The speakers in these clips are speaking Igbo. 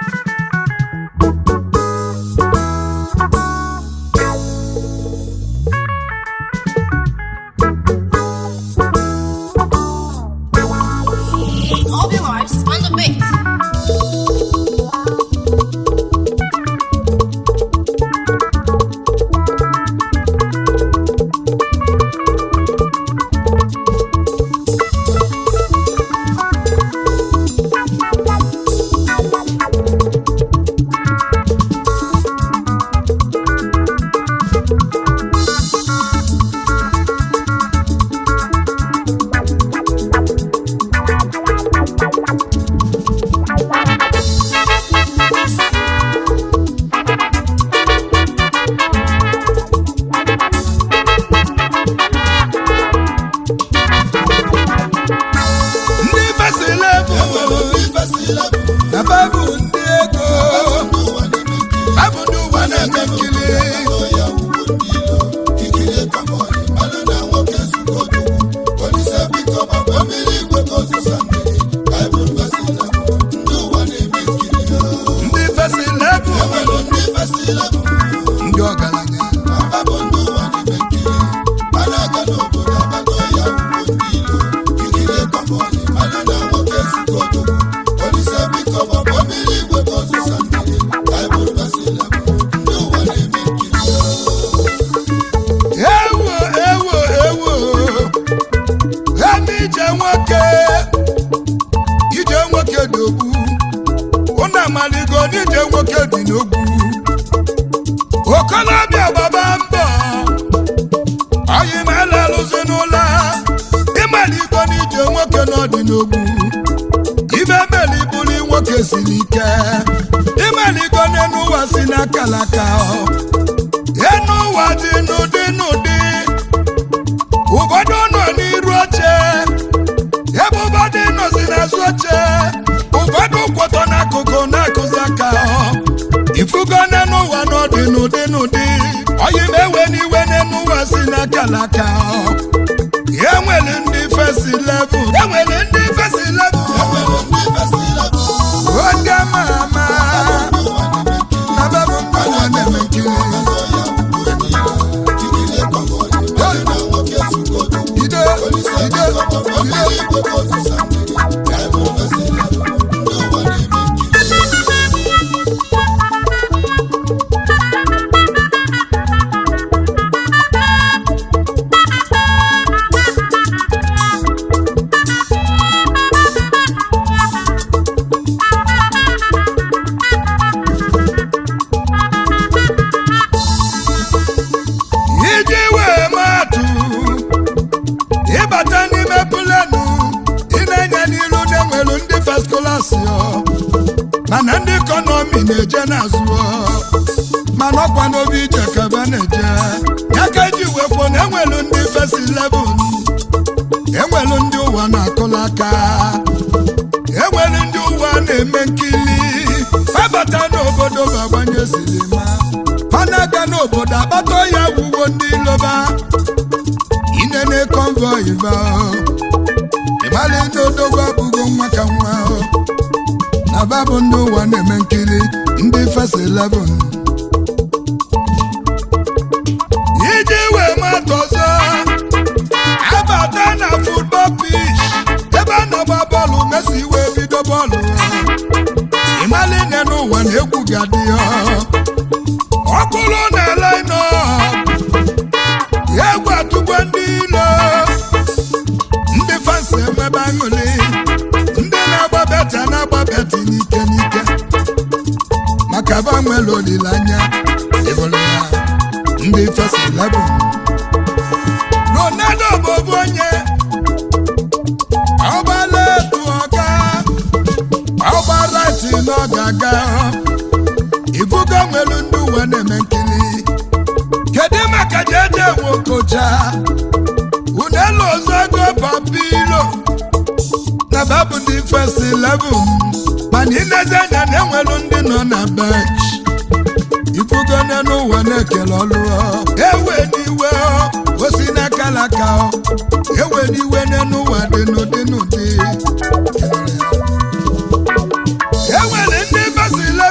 Ewele ndị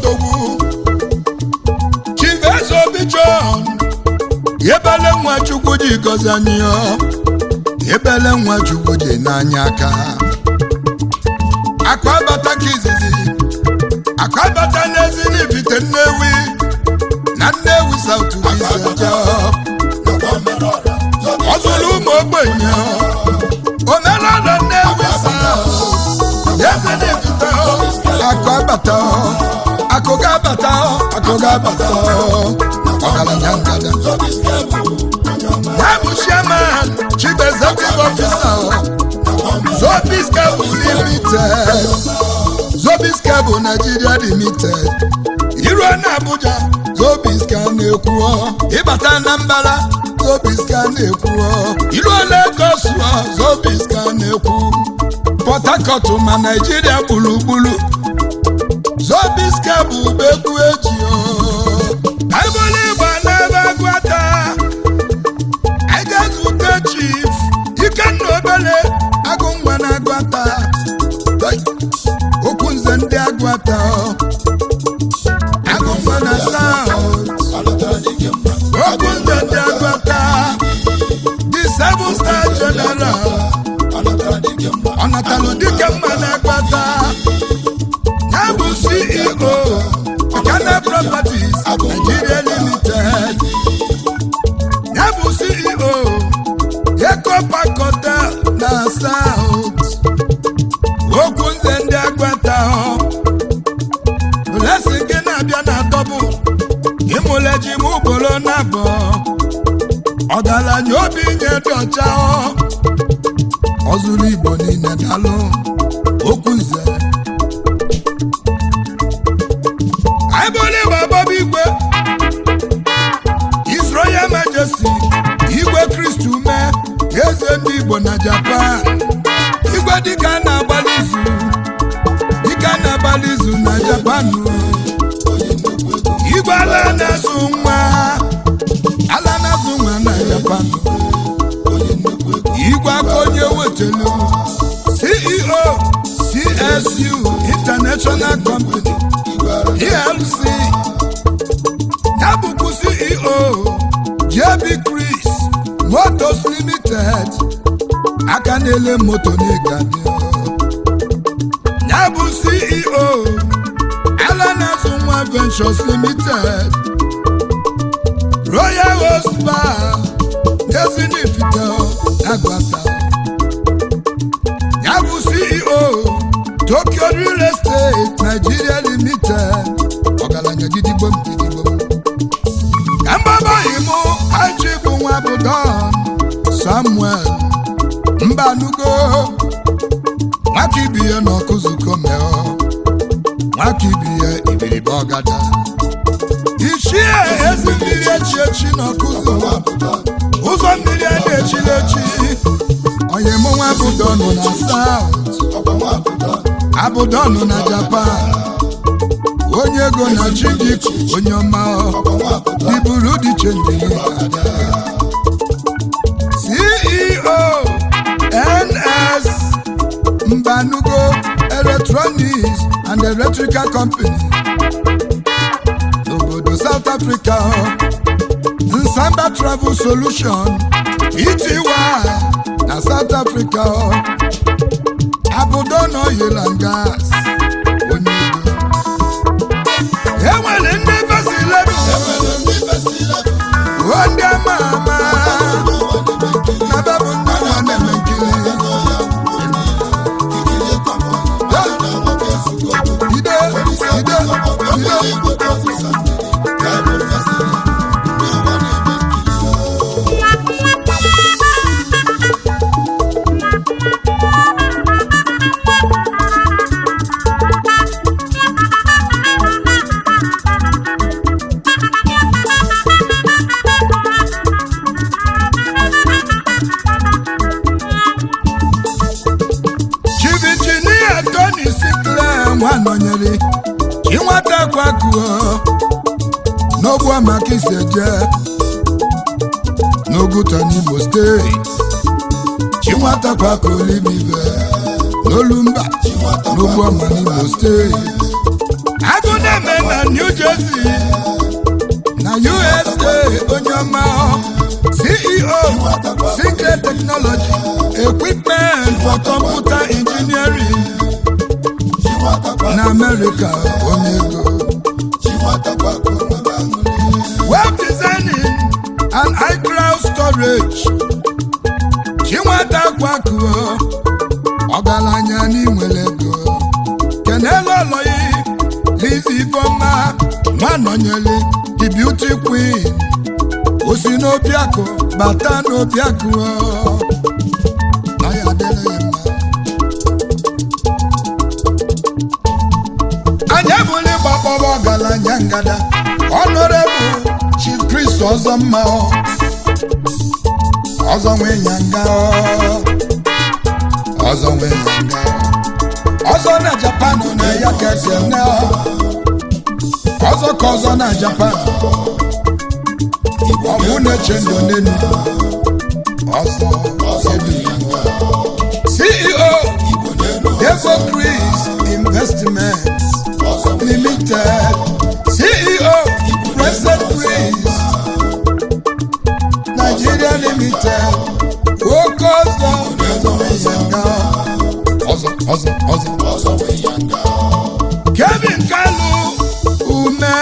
odogwu Chief Obi John Yebele nwa Chukwu ji gọzie anyị Yebele nwa Chukwu ji n'anya aka Akụabata ka izizi Akụabata n'ezi n'Ifite Nnewi na Nnewi South Iseja ọ zụrụ ụmụ ogbenye omenala Nnewi South ezi n'Ifite Akụabata akụgabata ọgaranya ngada ya bụ chairman chief executive officer Zobis Cable Limited Zobis Cable Nigeria Limited iruo na Abuja Zobis ka na-ekwu ịbata na Mbala Zobis ka na-ekwu iruo Lagos Zobis ka na-ekwu Port Harcourt ma Nigeria gburugburu Zobis Cable begwu eji aibole igba n'ebe Agwata Agazute Chief Ikenna Obele Agụnwa na Agwata okwu nze ndị Agwata Agụnwa na South okwu nze ndị Agwata the 7-star general Ọnatalo Dikemma na Agwata ya bụ CEO Okana Properties Nigeria Limited ya bụ CEO Eco Park Hotel na South okwu nze ndị Agwata blessing gị na-abịa na dọbụ ịmụleji m ugboro na abụọ ọgaranya obi nye dị ọcha ọ zụrụ Igbo niile dalụ okwu nze aibole Baba Igwe His Royal Majesty Igwe Kristi Ume eze ndị Igbo na Japan Igwe dịka na-agbalị izu na Japan Igwe ala na-azụ nwa na Japan Igwe aka onye wetelu CEO CSU International Company ELC ya bụkwa CEO JB Chris Motors Limited aka na-ele moto n'Igadi ya bụ CEO Alanazu Nwa Ventures Limited Royal Host Bar ezi n'Ifite Agwata ya bụ CEO Tokyo Real Estate Nigeria Limited ọgaranya gidigbom ka mbaba imo aji bụ nwa bụ Don Samuel Mbanugo nwaka ibiye n'ọkụzụko meo nwaka ibiye ibiribe ọgada ichie ezi mmiri echi n'ọkụzụ ụzọ mmiri a na-echiri echi onye mụ nwa bụ Don na South Abudonu na Japan onye ego na Chidiku onye ọma diburu dị chenjiri CEO NS Mbanugo Electronics and Electrical Company n'obodo South Africa Nsamba Travel Solution ETY na South Africa Abudonu Oil and Gas onye ego enwere ndị fesilebu ndị ama ama na babụ ndị nwa na-eme nkiri nọnyere inweta kwakuo n'ogbu amaka isi eje n'Oguta n'Imo steeti chinwata kwakuo limibe n'Olumba n'ogbu ama n'Imo steeti agụ na-eme na Chuka onye ego web designing and iCloud storage Chinwata Kwaku ọgaranya n'inwere ego kenele ọlọyi Lizzy Ifeoma Nwanọnyeli the beauty queen osi n'Obiakụ bata n'Obiakụ na ya dịrị mma anya bụli gbakpọrọ ọgaranya ngada Honorable Chief Chris Ọzọmma ọzọ nwe nyanga ọzọ nwe nyanga ọzọ na Japan na ya kese na ọzọ ka ọzọ na Japan ọbụ na-eche ndụ n'enu ọzọ CEO Devo Chris Investments Limited CEO President Chris Nigeria Limited focus on ọzọ Kevin Kalu Ume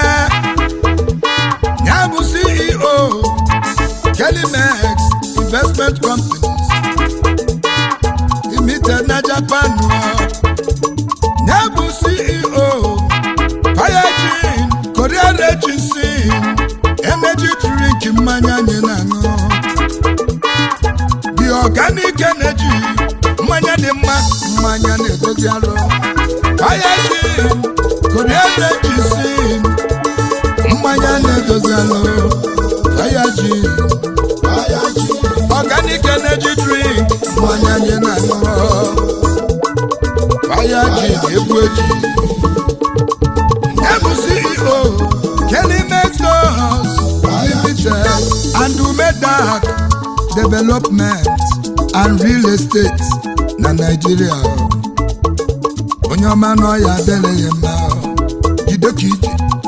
Nyabu CEO Kelimex Investment Companies Limited na Japan Nyabu CEO Fayajin Korean Agency Energy Drink mmanya nye na-aṅụ The Organic Energy mmanya dị mma mmanya na-edozi arụ Fayajin Korean Agency mmanya na-edozi arụ Fayajin Organic Energy Drink mmanya nye na-aṅụ Fayajin egwu eji Ebu CEO Kelimex Limited and Umedak Development and Real Estate na Nigeria onye ọma nọ ya dele ya mma jidekiji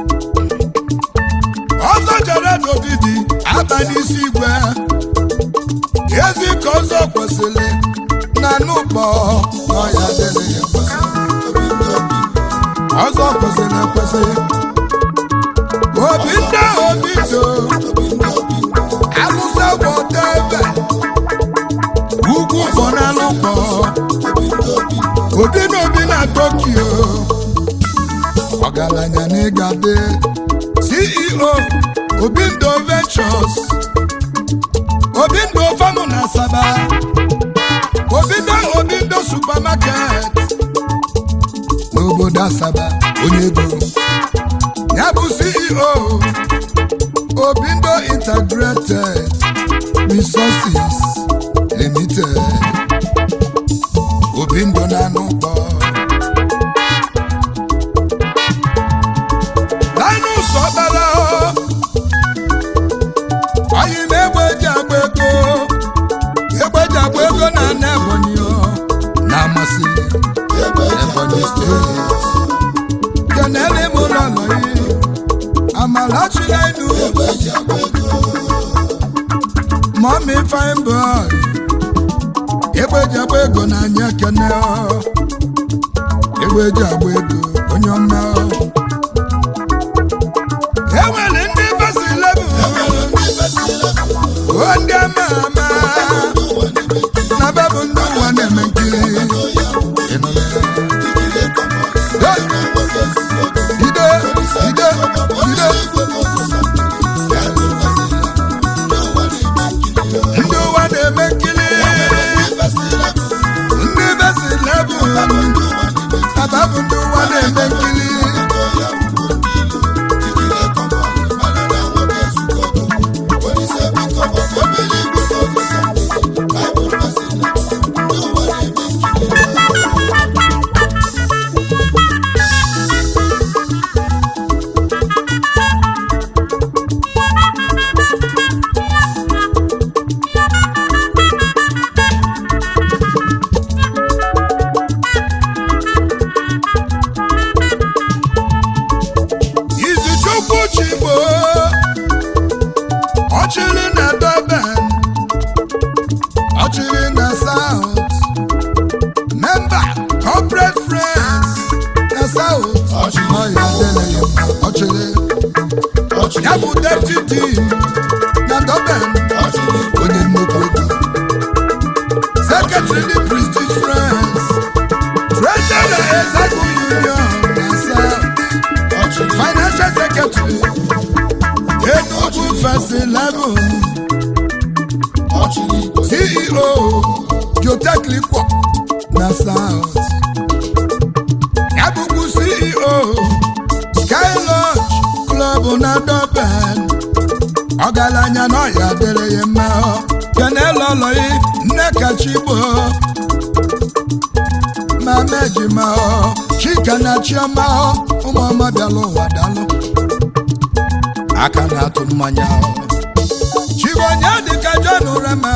ọzọ jere n'obidi abalị isi igwe ezi ka ọzọ kwesịrị na n'ụkpọ nọ ya dele ya ọzọ kwesịrị ekwesị Obindo Alusa Wotebe Ugwu Bonalukpo Obi na Tokyo ọgaranya n'ịgade CEO Obindo Ventures Obindo Farm na Asaba Obindo Supermarket n'obodo Asaba onye ego ya bụ CEO Obindo Integrated Resources Limited Obindo na n'ụkpọ Linus Obala anyị na-egbeji agba ego na Ebonyi na-amasị Ebonyi Steeti kenele mụrụ alọyi Amalachi Lainu Mommy fine boy egbeji agba ego na anya kene egbeji agba ego onye ọma enwere ndị besi level ndị ama ama na bebụ ndị ụwa na-eme nkiri ndị ụwa na-eme nkiri ndị besi level ababụ ndị ụwa na-eme nkiri ya bụ deputy na Durban onye nnukwu ego secretary the Prestige France treasurer Executive Union na South financial secretary Enugu First 11 CEO Jotech Liquor na South Yabubu CEO Sky Lodge Club na Durban Ọgaranya na ya dere ya mma Keneloloyi Nnekachigbo Mama Ejima Chika na Chioma ụmụọma bịala ụwa dalụ aka na-atụ mmanya Chibonye dịka John Rema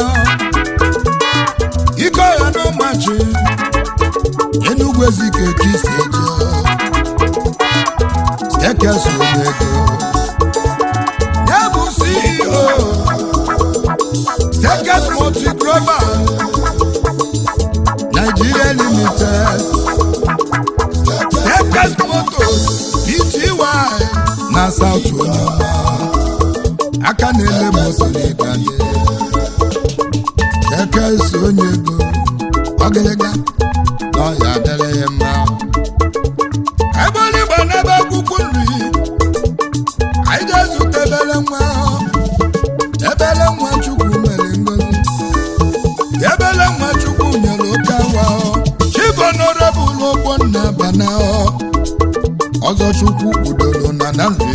iko ya n'ụmachi Enugu Ezike kisi eje Stekesu ego ya bụ CEO Stekes Multi Global Nigeria Limited Stekes Motors Pty na South Onyema aka na-ele mosiri gane Stekes onye ego ọgịlịga na ọya adịrị ya mma ebe onye gba n'ebe akwụkwọ nri anyị ga-ezute ebele nwa Chukwu mere ngozi ebele nwa Chukwu nyere oke awa Chigonorable Ogbonna Bana ọzọ Chukwu kwudoro na nri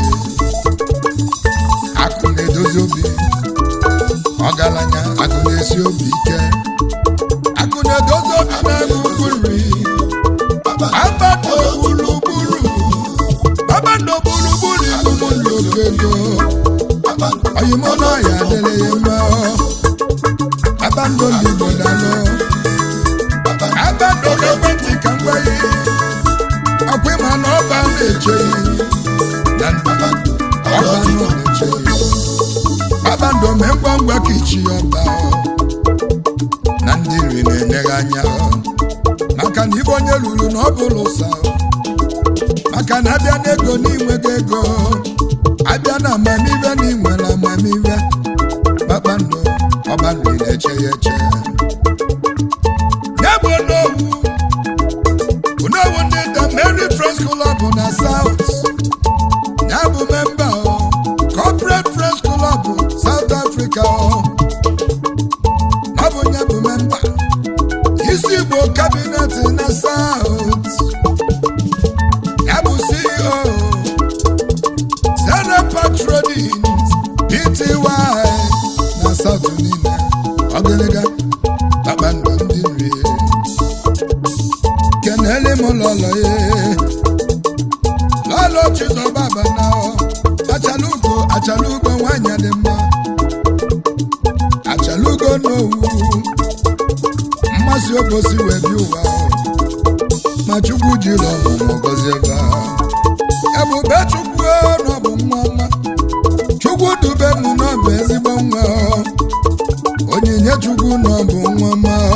akụ na-edozi obi ọgaranya akụ na-esi obi ike akụ na-edozi obi na-agụgụ nri Abando gburugburu ibubu n'okego oyimono ya adịrị ya mma Abando ndị Igbo dalụ Abando ekwentị ka ngwa yi ọkwa ịma na ọba na-eche na ọba na-eche Abando mee ngwa ngwa ka ichi ọba na ndị nri na-enyeghị anya maka na ibe onye luru na ọ bụla ụsa maka na abịa n'ego n'inwego ego abịa na amamive na inwere amamive Kpakpando ọba nri na-eche ya eche ya bụ Onowu ndị The Mary Friends Club na South ya bụ memba Corporate Friends Club South Africa ọ bụ ya bụ memba isi Igbo Cabinet na South ya bụ CEO Sarah Patrodins Pty na South niile ọgịlịga Kpakpando ndị nri kenele m lọlọ Chizọba na achalugo nwanyị dị mma achalugo n'owu mmasị obosi wee bi ụwa ma Chukwu jiri ọmụmụ gọzie ebe ebube Chukwu n'ọbụ nwa ọma Chukwu dube m n'ọbụ ezigbo nwa onyinye Chukwu n'ọbụ nwa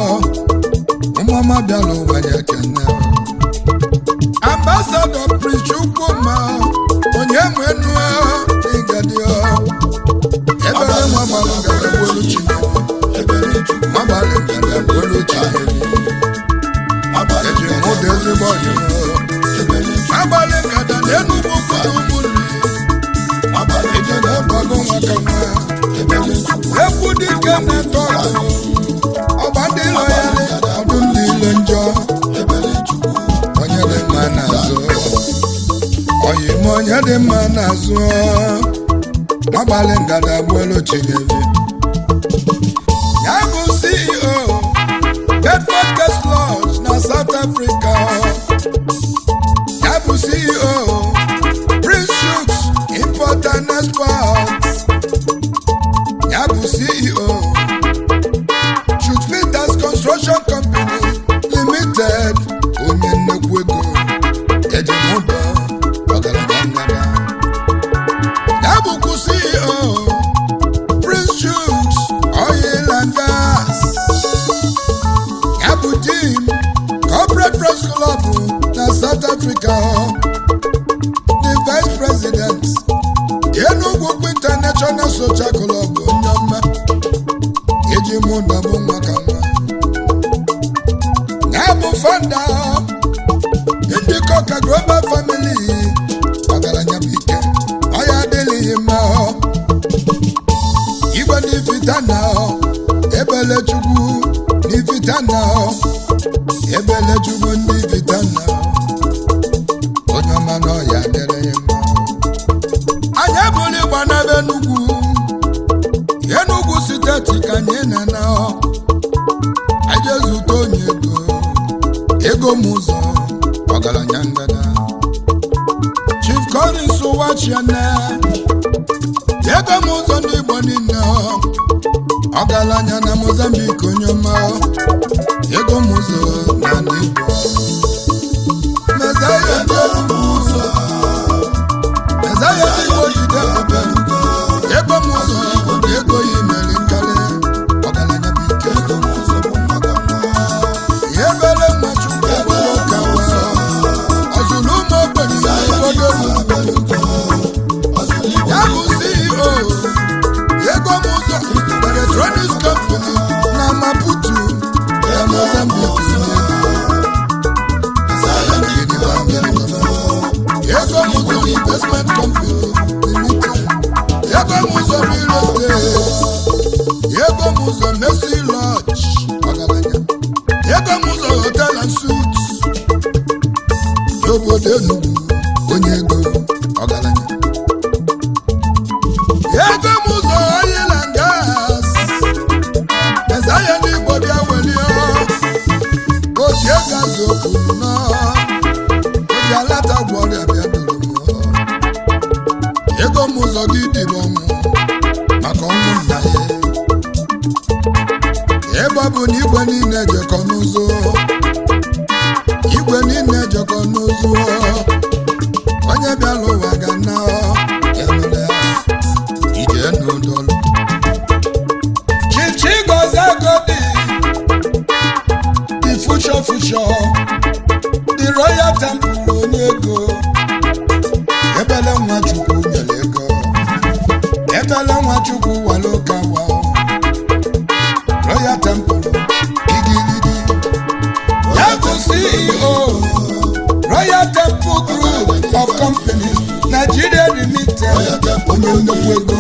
ọma bịala ụwa ya ekene Ambassador Prince Chukwuma onye nwenu ịgadio ebere nwa gbalụ ngada gbolu Chineke nwa gbalụ ngada gbolu Chineke eji mụda ezigbo agbalị ngada n'Enugu kwuru ụmụnri eji na-ekwago nwaka nwa ekwu dike na-eto ọgba ndị ilo ya ọdụ ndị ile njọ onye dị mma n'azụ oyime onye dị mma n'azụ agbalị ngada gbuelu Chinyere ya bụ CEO Bedford Guest Lodge na South Africa ya bụ CEO Prince Shooks Import and Export ya bụ CEO Shooks Peters Construction Company Limited onye nnekwu ego ejimụdọ ọgaranya ngada ya bụkwa CEO Prince Shooks Oil and Gas ya bụ Team Corporate Press Club na South Africa the Vice President Enugu International Social Club onye ọma eji mụ na mụ nwa ka nwa na-abụ fanda Indicoka Global Family ọgaranya bụ ike ọya adịghị mma igwe n'ifitana Ebelechukwu n'ifitana Ebelechukwu n'ifitana onye ọma na ọya adịghị mma anyị ebuli gba n'ebe Enugu steeti ka anyị na aje zụta onye ego m ụzọ ọgaranya ngada Chief Collins Ụwachiana ego m ụzọ n'Igbo niile ọgaranya na Mozambique onye ọma ego m ụzọ na n'Igbo Mezaya Igbo jide ego m ụzọ ego yi mere nkale ọgaranya bụ ike ego m ụzọ bụ maka ebere Nwachukwu ebere kawa ọzụlụ ụmụ ogbenye obodo ya bụ CEO ego m ụzọ electronics company na Maputo na Mozambique ego m ụzọ investment company ego m ụzọ real estate ego m ụzọ Mercy Lodge ọgaranya ego m ụzọ hotel and suites n'obodo Enugu onye ego ọgaranya ego m ụzọ oil and gas Mezaya n'Igbo bịa welie oji ego azụ okwu nọ oji alata gwọrịa bịa duru ego m ụzọ gị dịrị ọnwụ maka ọnwụ nna ya ebe ọ bụ na igwe niile ejekọ n'ụzọ onye bịara ụwa ga na enwere ije n'ụdọlụ Chichi Gozie Agodi the future the Royal Temple onye ego Ebele Nwachukwu nyere ego Ebele Nwachukwu walokawa Royal Temple igirigi ya bụ CEO Royal Temple Group of Companies Nigeria Limited onye nnukwu ego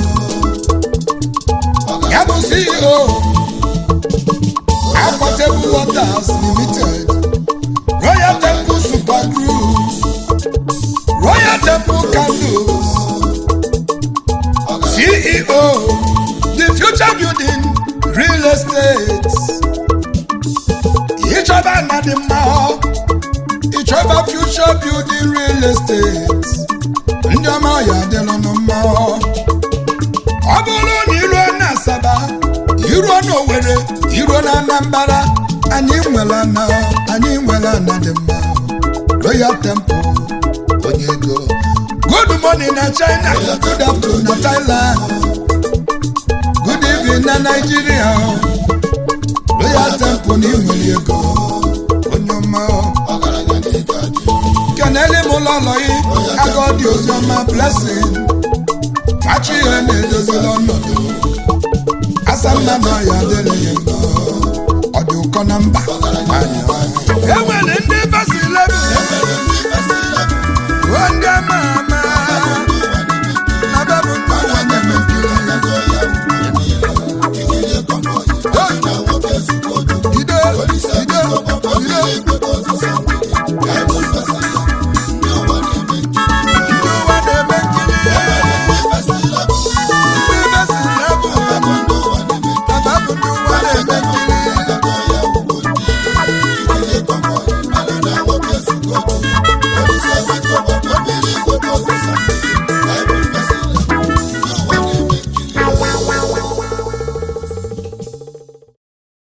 ya bụ CEO Aquatable Waters Limited Royal Temple Super Group Royal Temple Candles CEO The Future Building Real Estate Ichoba Nadima Ichoba Future Building Real Estate ndị ọma ya adịla n'ọma ọ bụrụ na iruo na Asaba iruo na Owerri iruo na Anambra anyị nwere ana dị mma Royal Temple onye ego good morning na China good afternoon na Thailand good evening na Nigeria Royal Temple na inwere ego onye ọma kenele m ụlọlọyi Agodi Oziọma Blessing machi ihe na-edozila ọnọdụ asamna na ya adịrị ya ọ dị ụkọ na mba enwere